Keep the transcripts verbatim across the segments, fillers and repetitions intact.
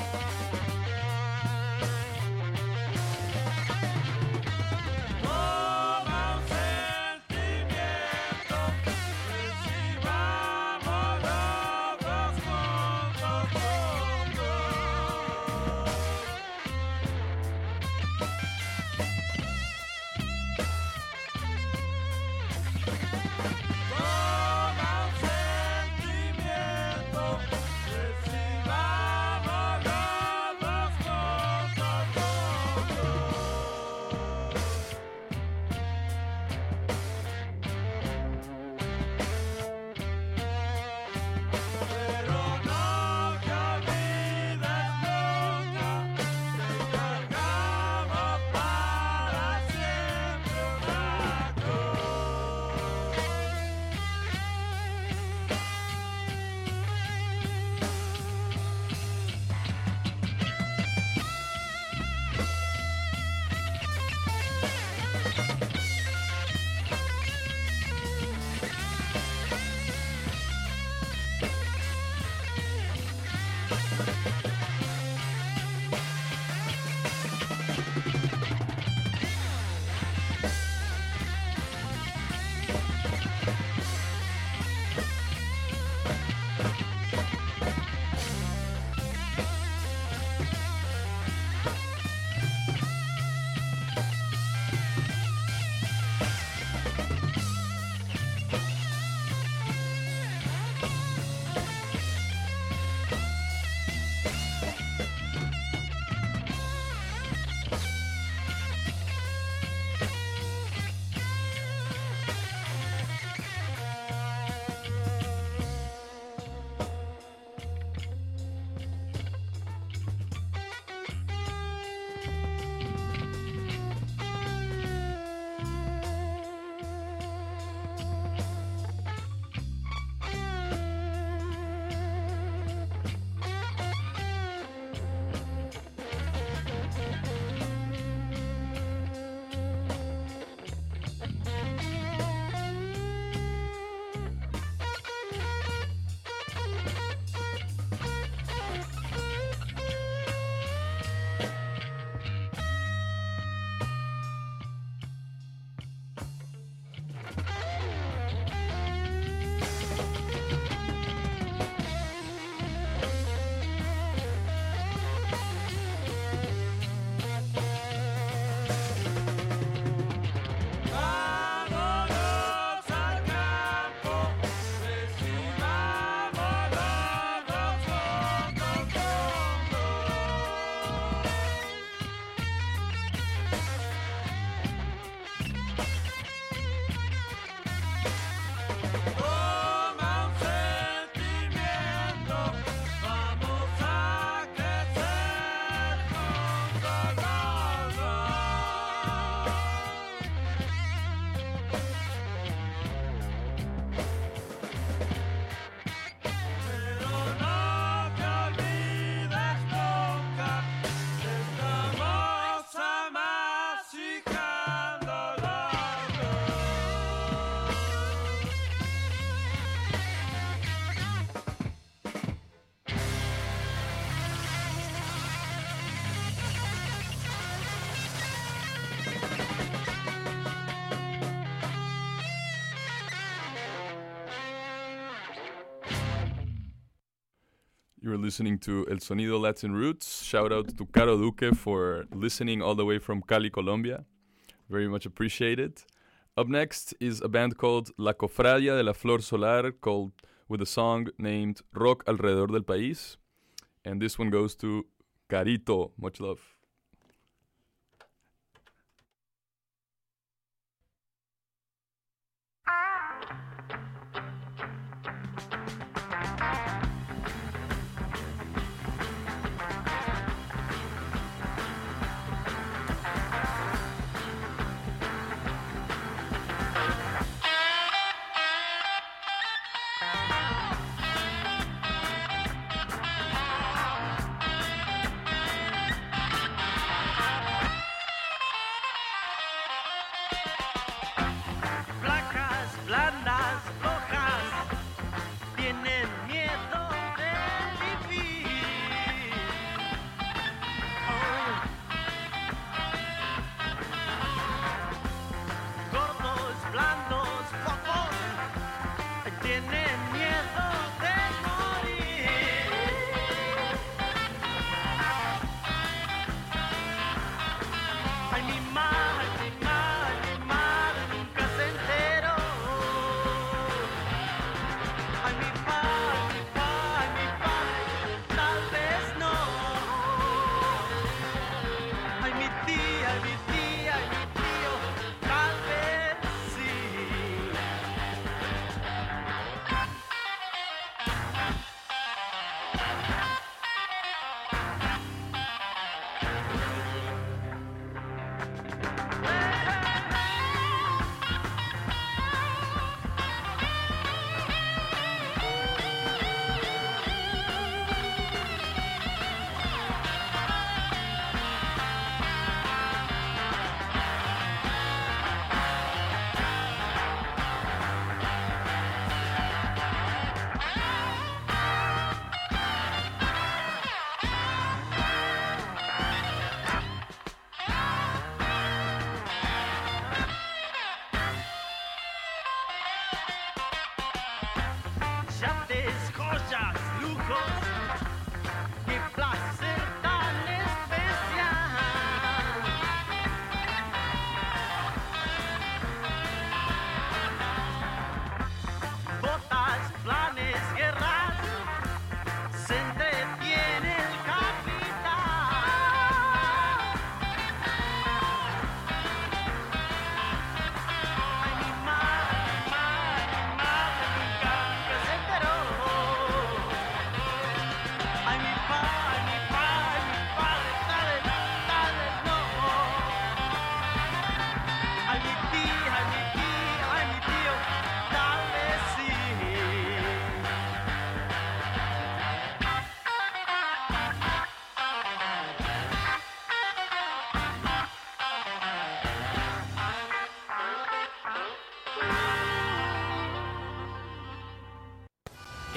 You're listening to El Sonido Latin Roots. Shout out to Caro Duque for listening all the way from Cali, Colombia. Very much appreciated. Up next is a band called La Cofradia de la Flor Solar, called with a song named Rock Alrededor del País. And this one goes to Carito. Much love.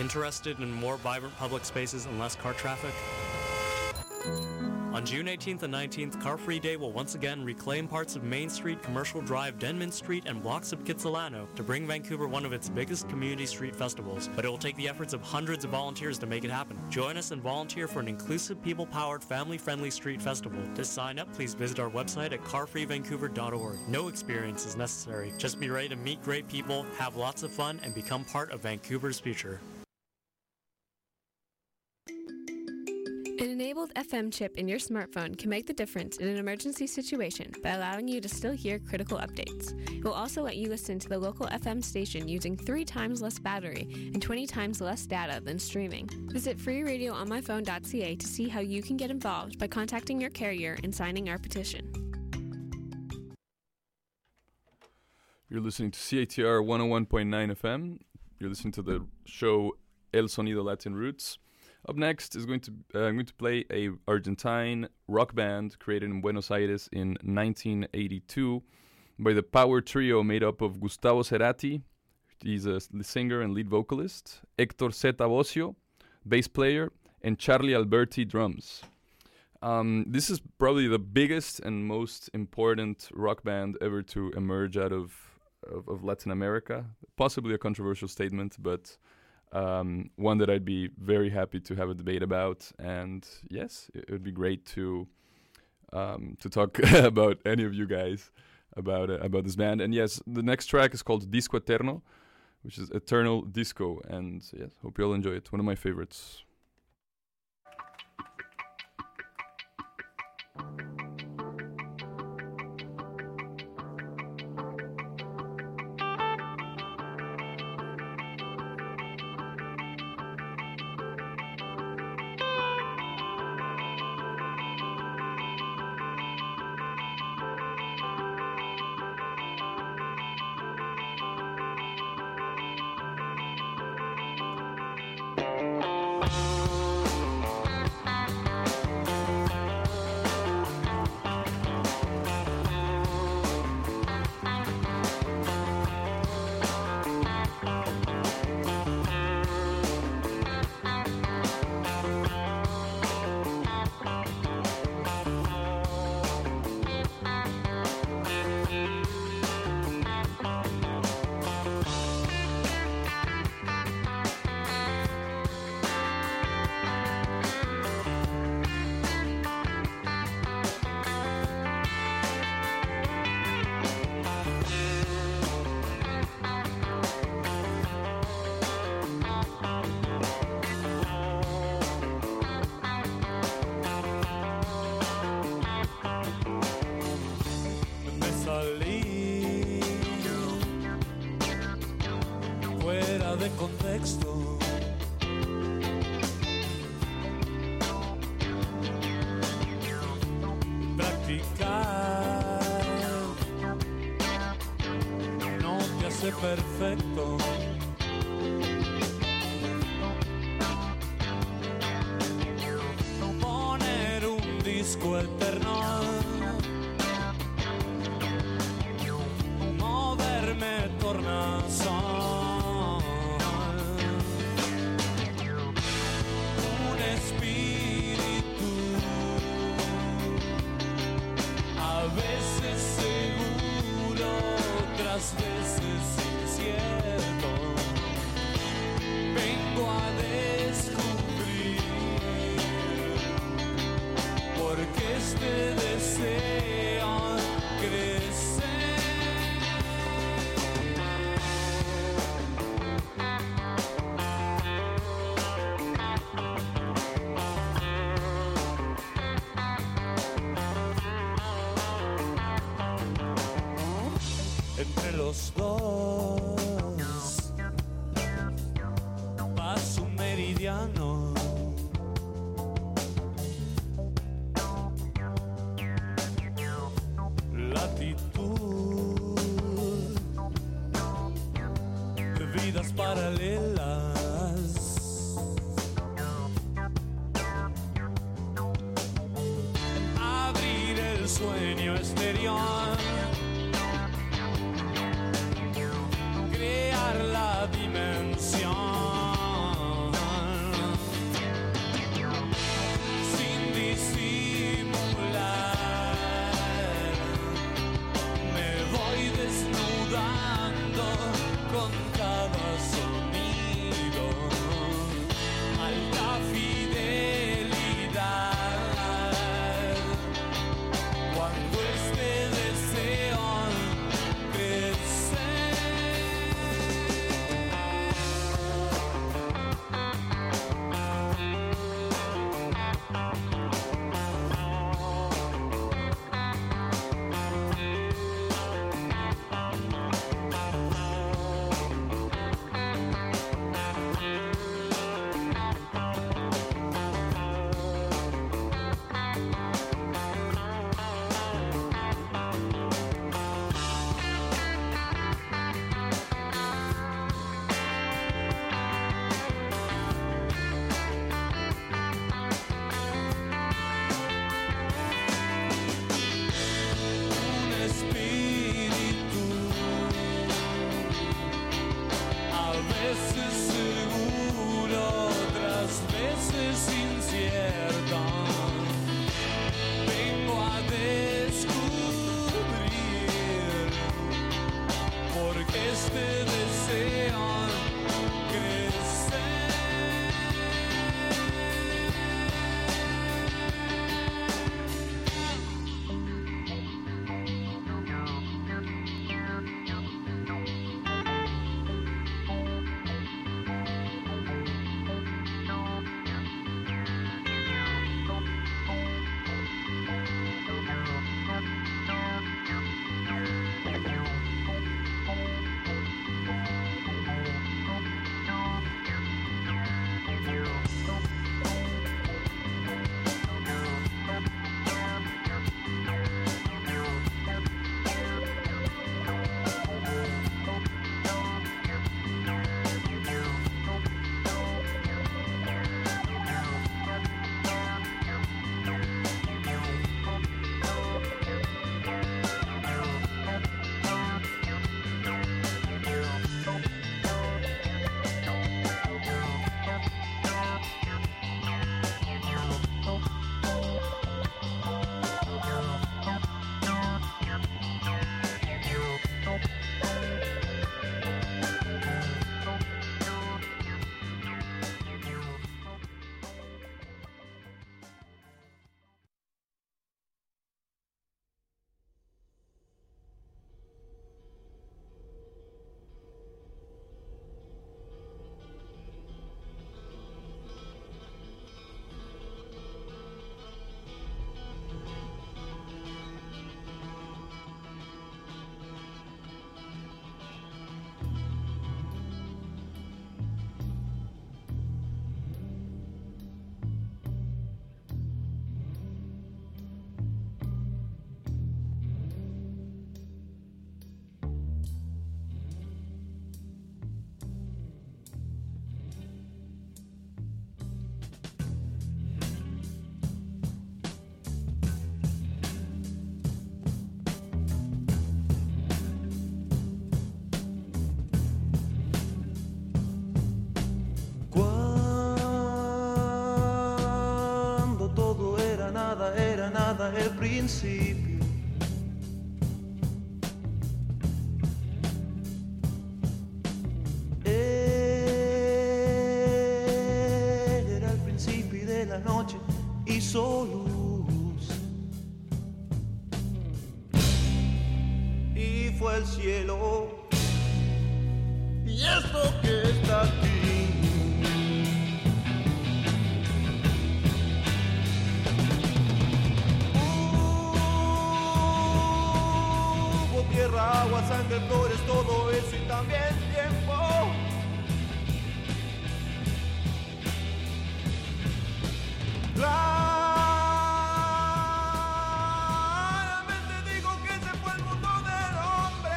Interested in more vibrant public spaces and less car traffic? On June eighteenth and nineteenth, Car Free Day will once again reclaim parts of Main Street, Commercial Drive, Denman Street, and blocks of Kitsilano to bring Vancouver one of its biggest community street festivals. But it will take the efforts of hundreds of volunteers to make it happen. Join us and volunteer for an inclusive, people-powered, family-friendly street festival. To sign up, please visit our website at car free vancouver dot org. No experience is necessary. Just be ready to meet great people, have lots of fun, and become part of Vancouver's future. An enabled F M chip in your smartphone can make the difference in an emergency situation by allowing you to still hear critical updates. It will also let you listen to the local F M station using three times less battery and twenty times less data than streaming. Visit free radio on my phone dot c a to see how you can get involved by contacting your carrier and signing our petition. You're listening to C A T R one oh one point nine F M. You're listening to the show El Sonido Latin Roots. Up next is going to uh, I'm going to play a Argentine rock band created in Buenos Aires in nineteen eighty-two by the power trio made up of Gustavo Cerati, he's a singer and lead vocalist, Héctor Zeta Bosio, bass player, and Charlie Alberti, drums. Um, this is probably the biggest and most important rock band ever to emerge out of, of, of Latin America. Possibly a controversial statement, but Um, one that I'd be very happy to have a debate about, and yes, it would be great to um, to talk about any of you guys about uh, about this band. And yes, the next track is called Disco Eterno, which is Eternal Disco, and yes, hope you all enjoy it. One of my favorites. De contexto, practicar no te hace perfecto. Poner un disco eterno, moverme tornasol. Veces incierto, vengo a descubrir porque este deseo crece. Entre los dos pasa un meridiano, latitud, vidas paralelas, abrir el sueño exterior, crear la dimensión. recuerda el principio. Era el principio de la noche, hizo luz y fue el cielo. Y esto que está aquí hubo tierra, agua, sangre, flores, todo eso y también tiempo. Claramente digo que ese fue el mundo del hombre.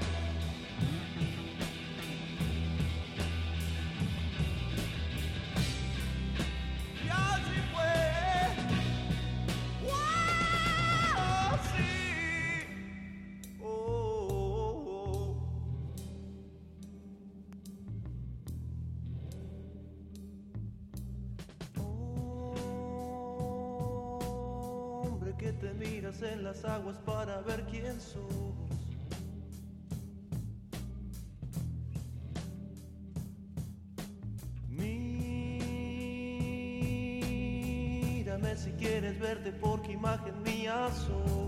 Y así fue. ¡Wow! Sí. Oh, oh, oh. Hombre que te miras en las aguas para ver quién sos. Mírame si quieres verte porque imagen mía sos.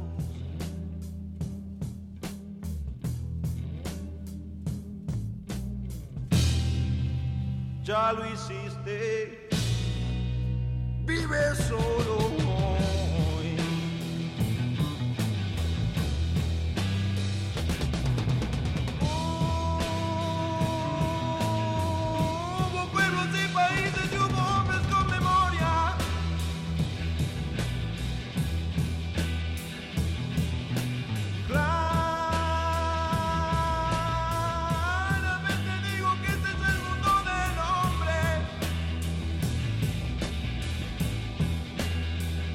Ya lo hiciste, vive solo hoy. Hubo pueblos y países y hubo hombres con memoria. Claramente digo que este es el mundo del hombre.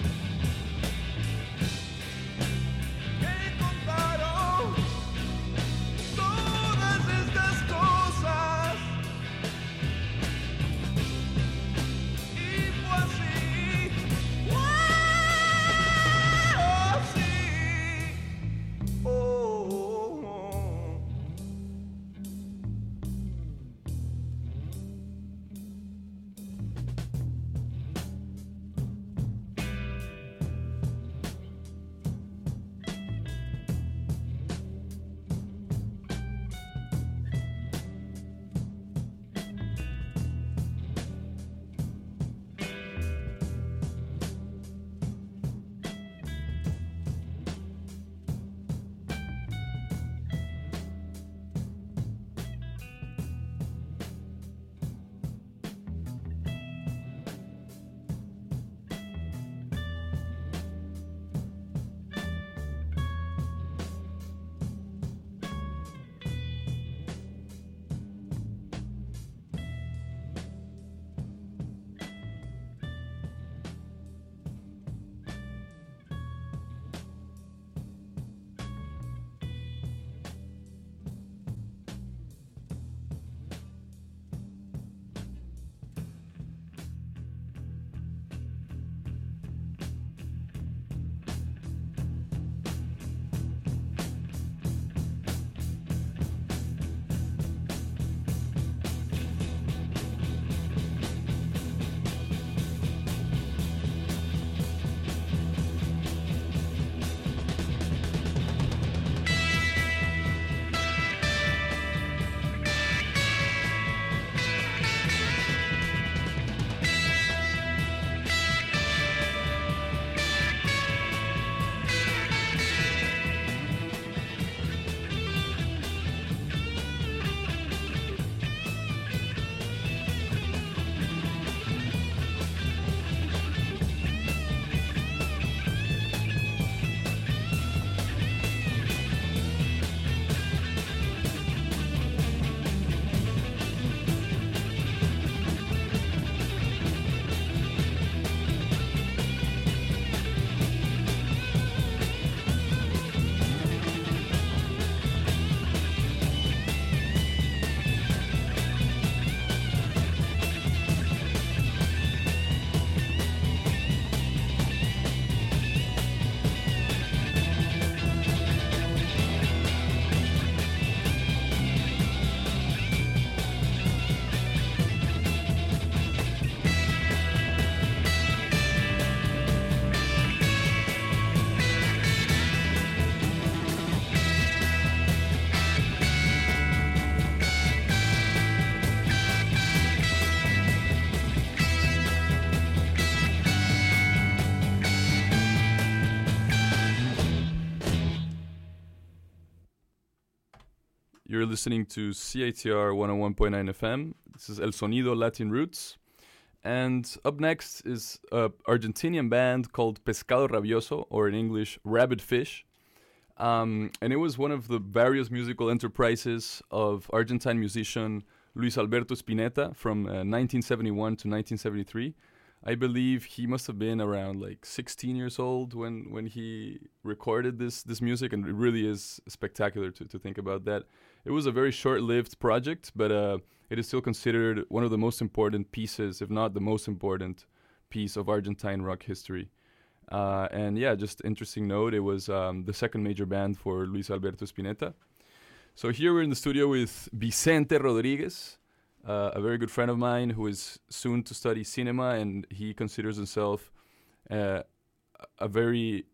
You're listening to C A T R one oh one point nine F M. This is El Sonido Latin Roots. And up next is an Argentinian band called Pescado Rabioso, or in English, Rabid Fish. Um, and it was one of the various musical enterprises of Argentine musician Luis Alberto Spinetta from uh, nineteen seventy-one to nineteen seventy-three. I believe he must have been around like sixteen years old when, when he recorded this this music, and it really is spectacular to, to think about that. It was a very short-lived project, but uh, it is still considered one of the most important pieces, if not the most important piece of Argentine rock history. Uh, and yeah, just interesting note, it was um, the second major band for Luis Alberto Spinetta. So here we're in the studio with Vicente Rodriguez, uh, a very good friend of mine who is soon to study cinema, and he considers himself uh, a very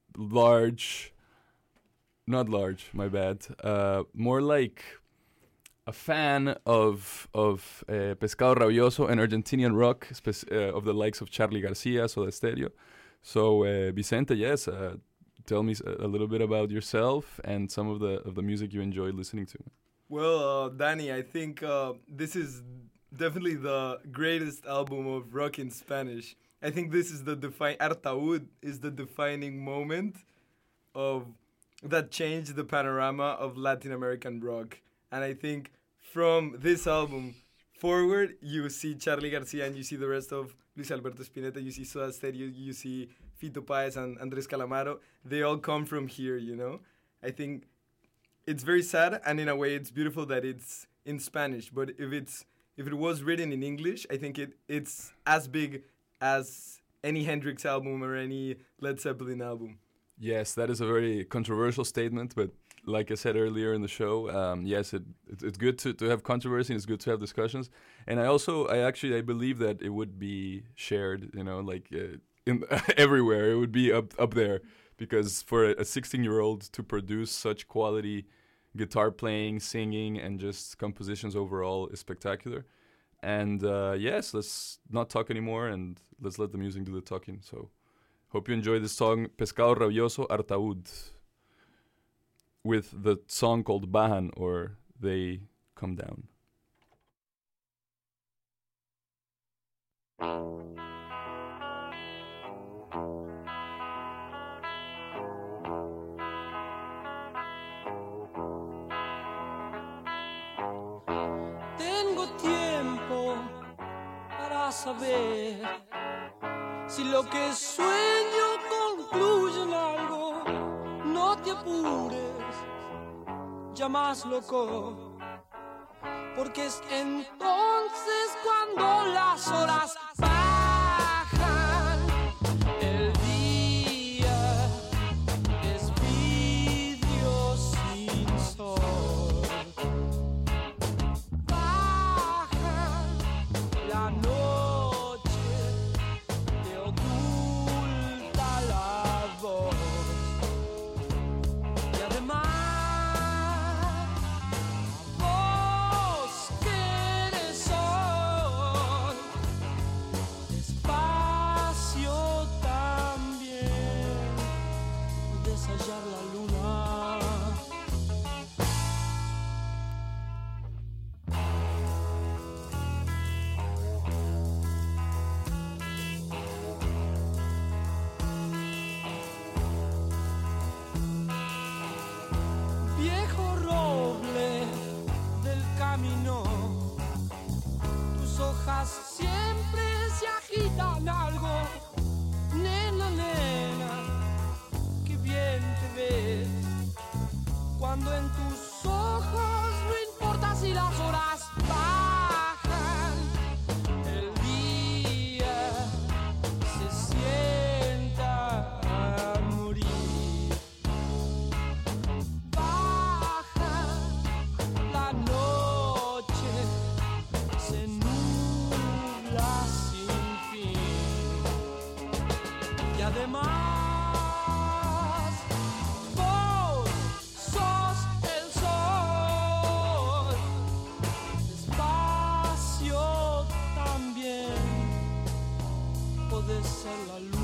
large, not large, my bad, uh, more like a fan of of uh, Pescado Rabioso and Argentinian rock, spec- uh, of the likes of Charly Garcia, Soda Stereo. So uh, Vicente, yes, uh, tell me a little bit about yourself and some of the of the music you enjoyed listening to. Well, uh, Danny, I think uh, this is definitely the greatest album of rock in Spanish. I think this is the define Artaud is the defining moment of that changed the panorama of Latin American rock. And I think from this album forward, you see Charly Garcia and you see the rest of Luis Alberto Spinetta, you see Soda Stereo, you see Fito Páez and Andrés Calamaro. They all come from here, you know? I think it's very sad, and in a way it's beautiful that it's in Spanish. But if it's if it was written in English, I think it it's as big as any Hendrix album or any Led Zeppelin album. Yes, that is a very controversial statement, but like I said earlier in the show, um, yes, it, it it's good to, to have controversy, and it's good to have discussions. And I also, I actually, I believe that it would be shared, you know, like uh, in everywhere. It would be up up there, because for a sixteen-year-old to produce such quality guitar playing, singing, and just compositions overall is spectacular. And uh, yes, let's not talk anymore, and let's let the music do the talking. So hope you enjoy this song, Pescado Rabioso, Artaud, with the song called Bajan, or They Come Down. Tengo tiempo para saber si lo que sueño concluye en algo. No te apures, ya más loco, porque es entonces cuando las horas bajan. El día es vidrio sin sol. Baja la noche, te oculta la voz. Siempre se agitan algo, nena, nena, qué bien te ves, cuando en tus ojos no importa si las horas bajan, el día se sienta a morir. Baja la noche, se nubla sin fin, y además vos sos el sol, despacio también podés ser la luna.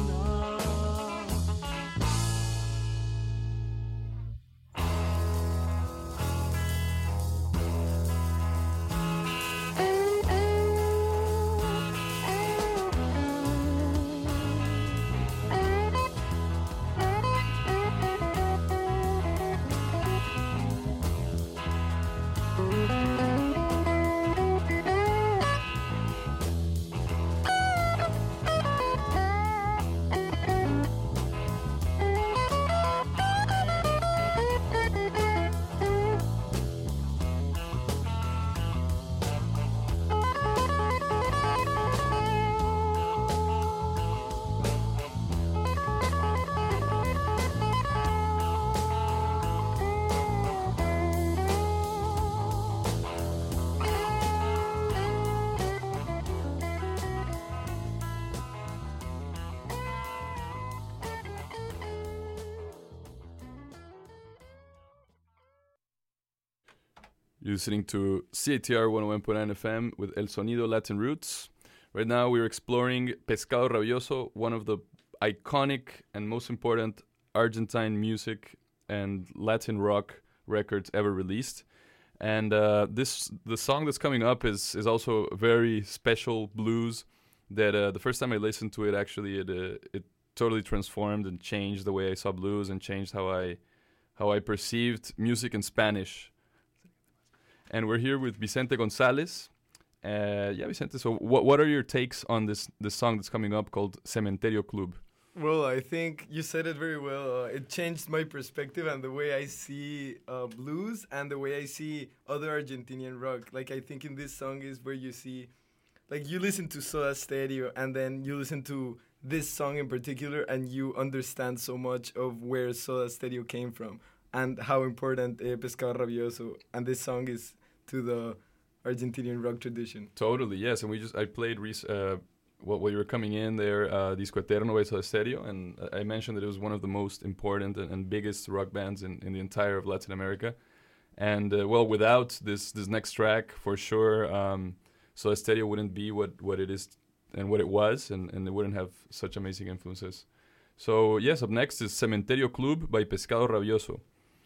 You're listening to C A T R one oh one point nine F M with El Sonido Latin Roots. Right now we're exploring Pescado Rabioso, one of the iconic and most important Argentine music and Latin rock records ever released. And uh, this the song that's coming up is is also a very special blues that uh, the first time I listened to it, actually it uh, it totally transformed and changed the way I saw blues and changed how I how I perceived music in Spanish. And we're here with Vicente Gonzalez. Uh, yeah, Vicente, so what what are your takes on this, this song that's coming up called Cementerio Club? Well, I think you said it very well. Uh, it changed my perspective and the way I see uh, blues and the way I see other Argentinian rock. Like, I think in this song is where you see, like, you listen to Soda Stereo and then you listen to this song in particular and you understand so much of where Soda Stereo came from and how important uh, Pescado Rabioso and this song is to the Argentinian rock tradition. Totally, yes. And we just I played rec- uh, what while you were coming in there, uh, Disco Eterno by Soda Stereo, and I mentioned that it was one of the most important and, and biggest rock bands in, in the entire of Latin America. And uh, well, without this this next track, for sure, um, Soda Stereo wouldn't be what, what it is and what it was, and, and it wouldn't have such amazing influences. So yes, up next is Cementerio Club by Pescado Rabioso.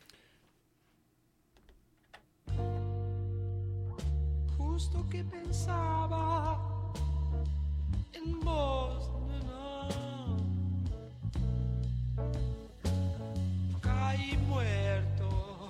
Justo que pensaba en vos, nena. Caí muerto.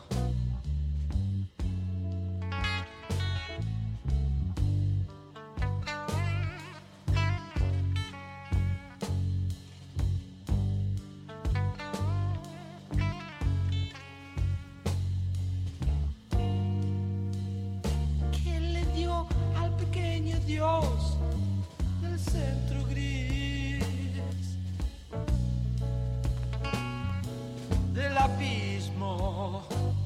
Dios del centro gris del abismo.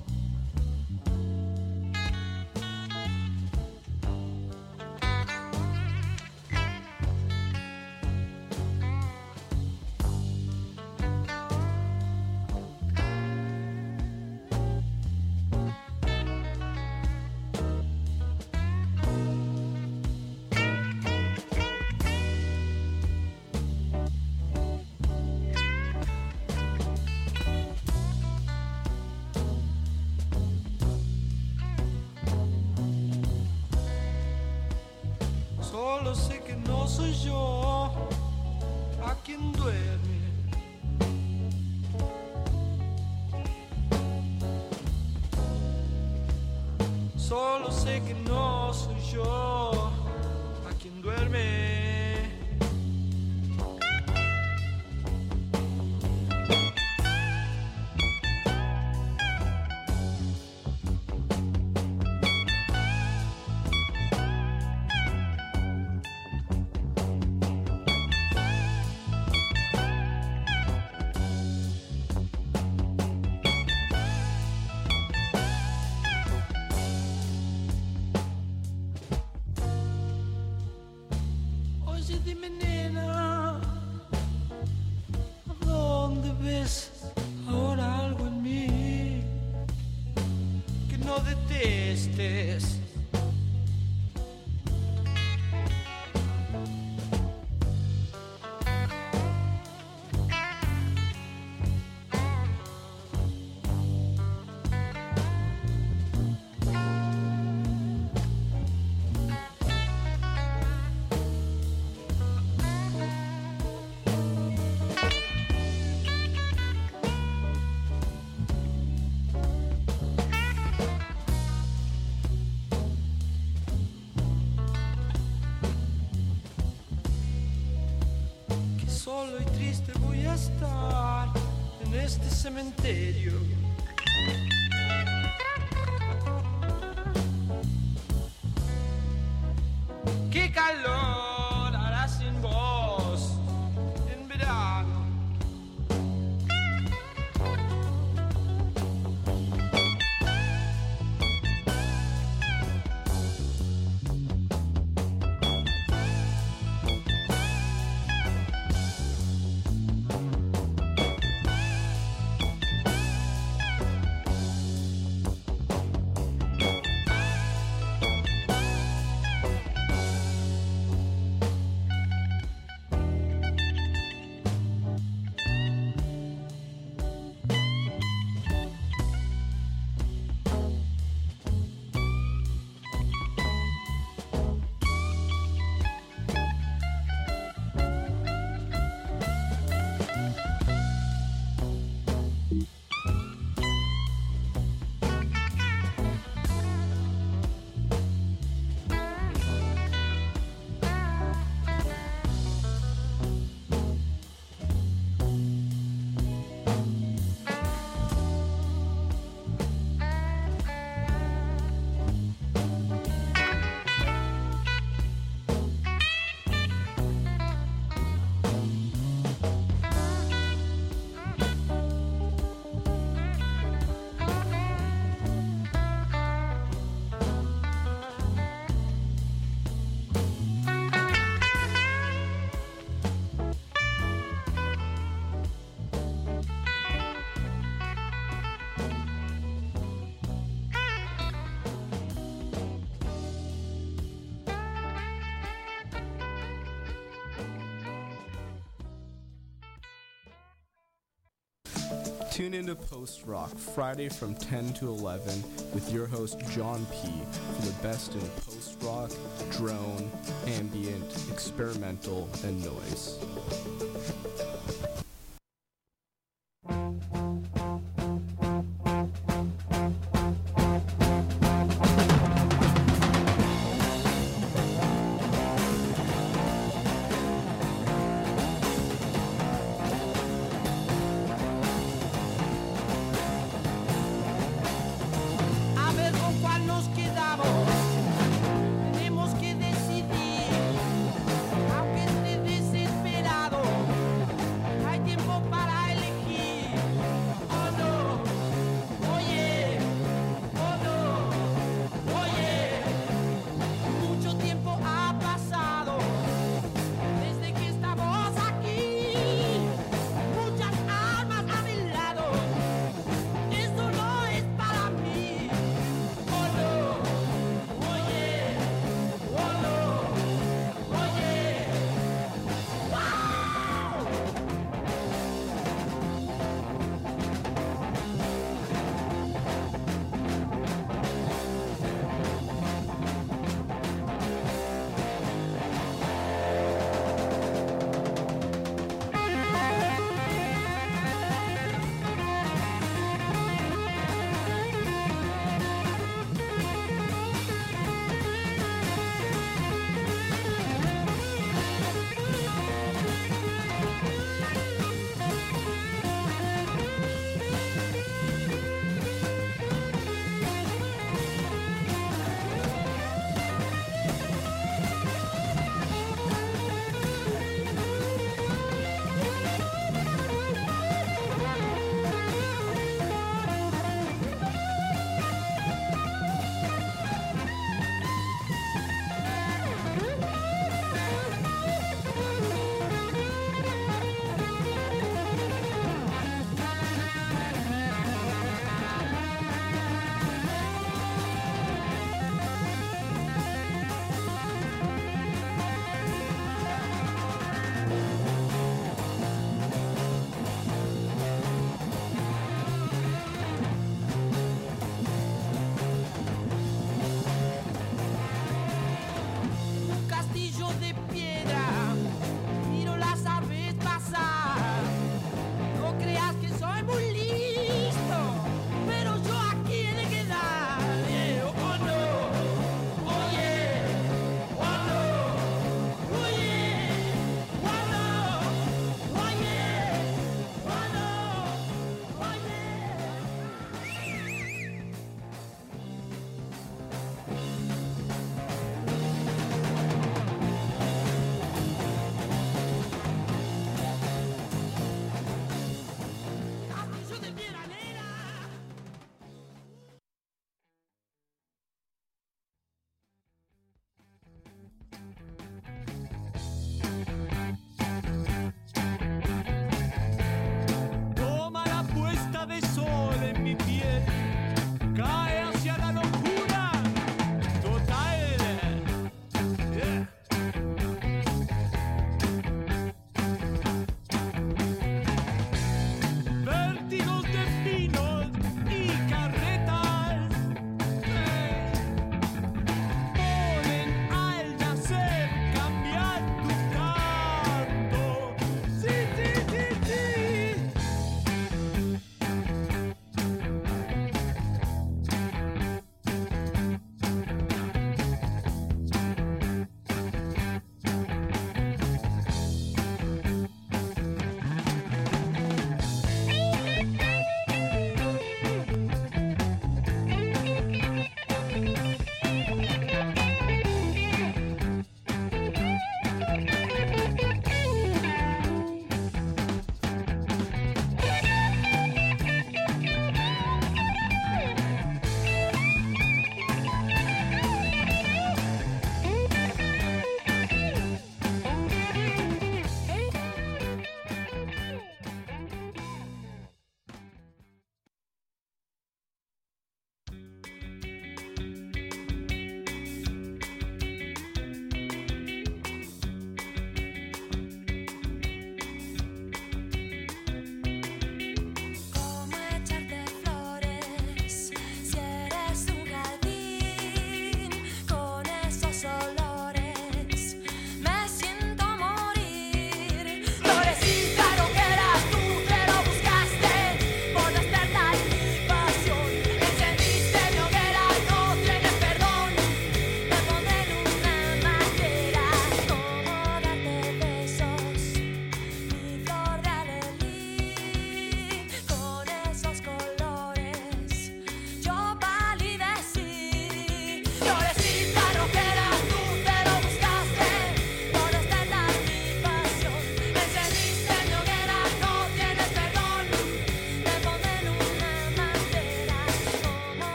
Solo sé que no soy yo a quien duerme. Solo sé que no soy yo a quien duerme. Oye, dime, nena, ¿a dónde ves ahora algo en mí que no detestes? Solo y triste voy a estar en este cementerio. Qué calor hará sin vos en verano. Tune into Post Rock Friday from ten to eleven with your host John P. for the best in post rock, drone, ambient, experimental, and noise. A ver con cuál nos quedamos, tenemos que decidir, aunque esté desesperado.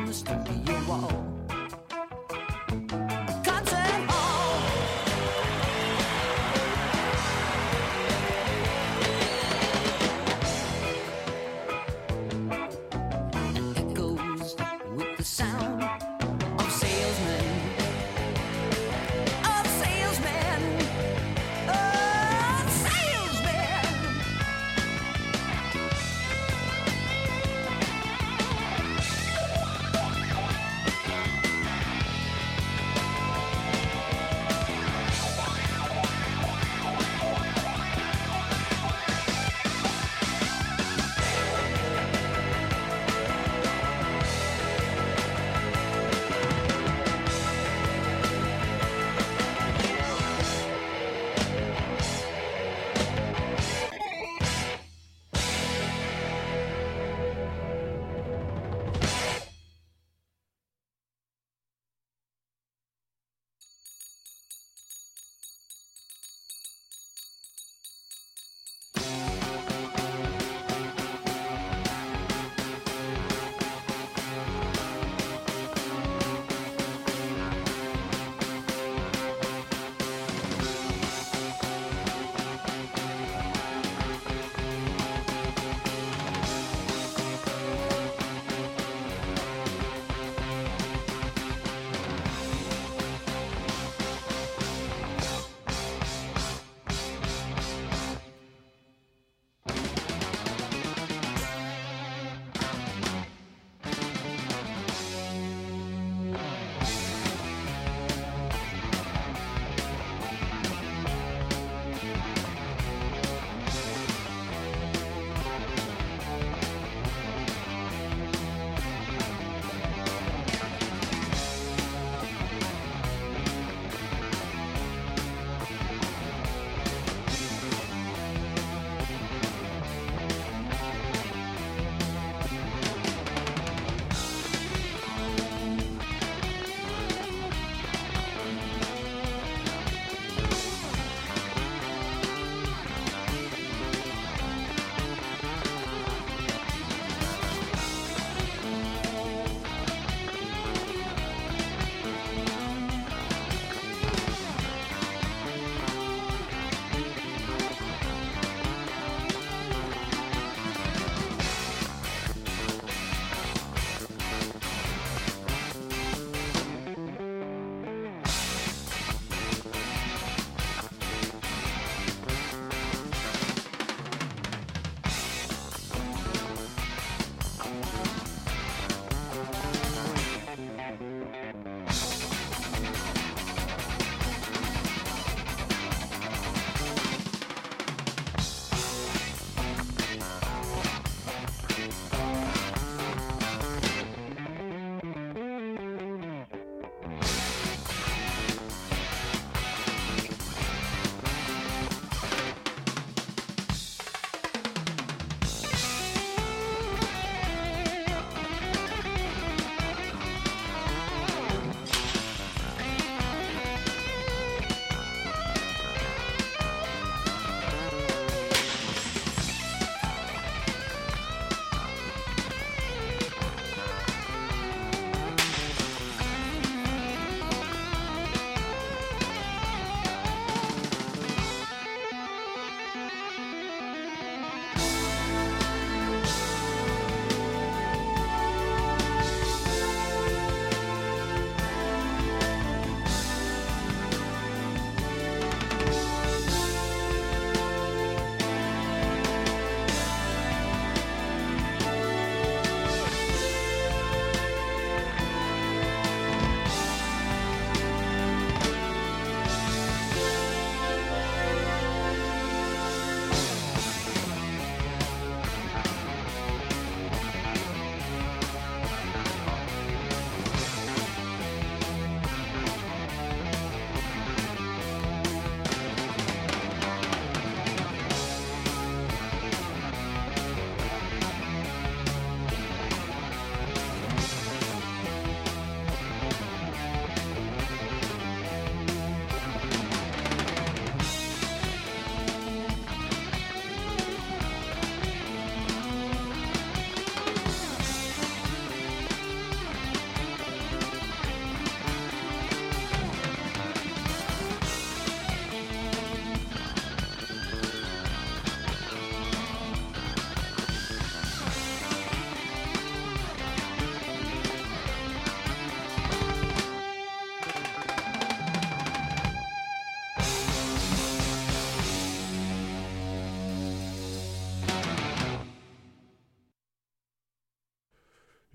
the studio wall. Concert hall. And echoes with the sound of salesmen. Of salesmen. Of salesmen.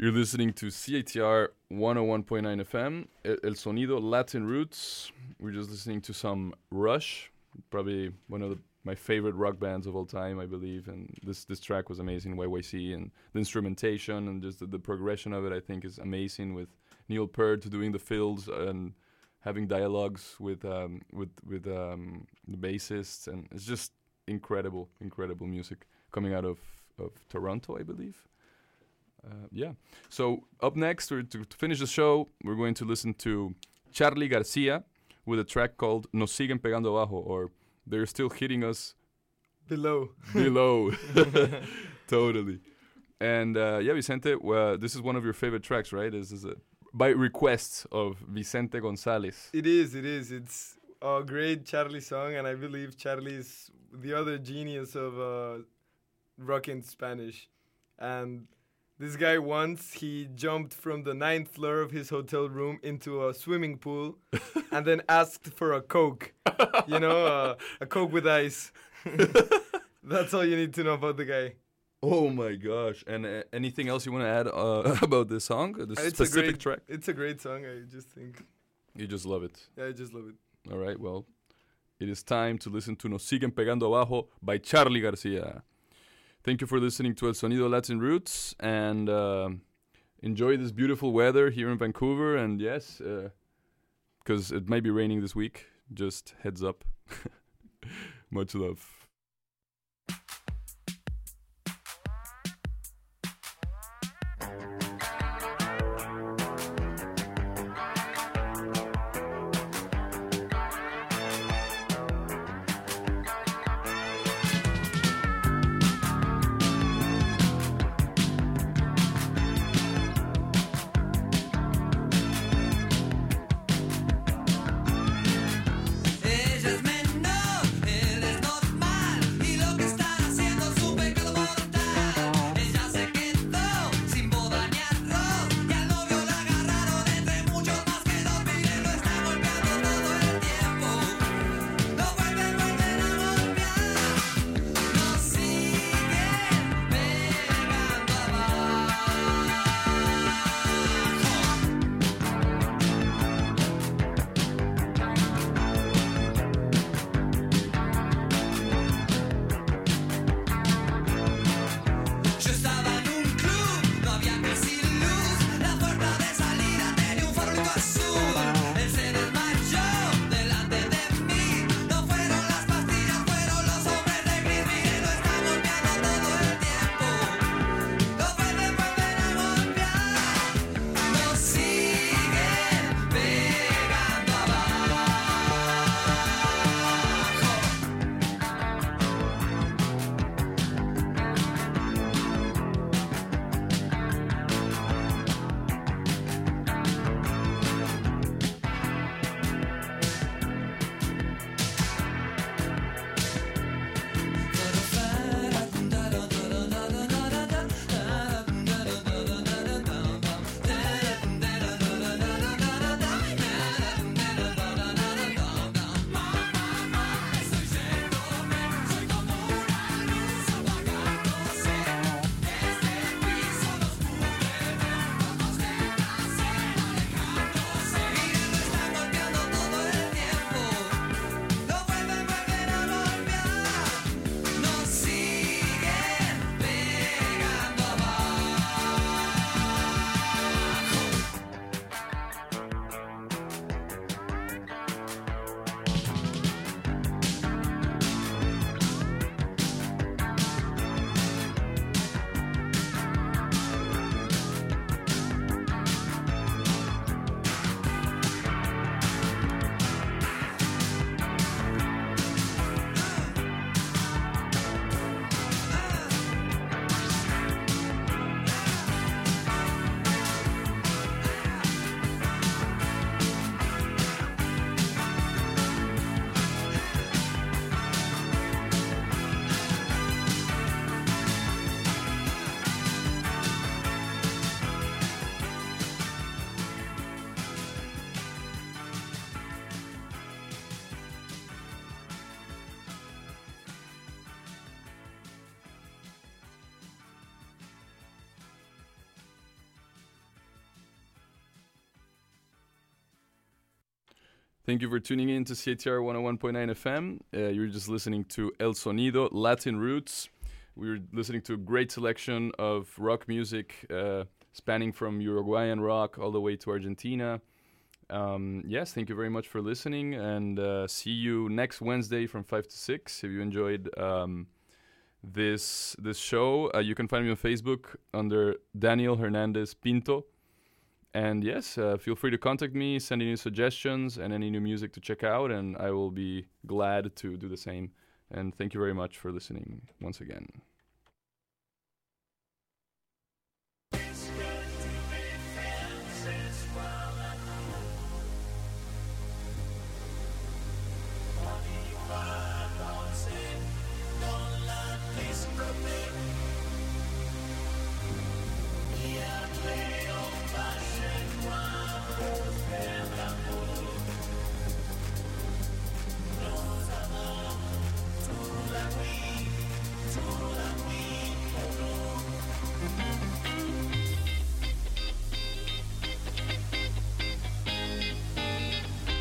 You're listening to C A T R one oh one point nine F M, El Sonido Latin Roots. We're just listening to some Rush, probably one of the, my favorite rock bands of all time, I believe. And this this track was amazing, Y Y C, and the instrumentation and just the, the progression of it, I think, is amazing. With Neil Peart doing the fills and having dialogues with um, with with um, the bassists, and it's just incredible, incredible music coming out of, of Toronto, I believe. Uh, yeah. So up next, we're to, to finish the show, we're going to listen to Charly Garcia with a track called Nos siguen pegando abajo, or They're Still Hitting Us Below. Below. Totally. And uh, yeah, Vicente, well, this is one of your favorite tracks, right? This is a, by request of Vicente Gonzalez. It is, it is. It's a great Charly song, and I believe Charly is the other genius of uh, rock in Spanish. And this guy once, he jumped from the ninth floor of his hotel room into a swimming pool and then asked for a Coke. You know, uh, a Coke with ice. That's all you need to know about the guy. Oh my gosh. And uh, anything else you want to add uh, about this song? This it's specific a great, track? It's a great song, I just think. You just love it. Yeah, I just love it. All right, well, it is time to listen to Nos siguen pegando abajo by Charly Garcia. Thank you for listening to El Sonido Latin Roots, and uh, enjoy this beautiful weather here in Vancouver. And yes, because uh, it might be raining this week, just heads up. Much love. Ella es menor, él es normal. Thank you for tuning in to C A T R one oh one point nine F M. Uh, you're just listening to El Sonido, Latin Roots. We're listening to a great selection of rock music, uh, spanning from Uruguayan rock all the way to Argentina. Um, yes, thank you very much for listening, and uh, see you next Wednesday from five to six. If you enjoyed um, this this show, uh, you can find me on Facebook under Daniel Hernandez Pinto. And yes, uh, feel free to contact me, send any suggestions and any new music to check out, and I will be glad to do the same. And thank you very much for listening once again.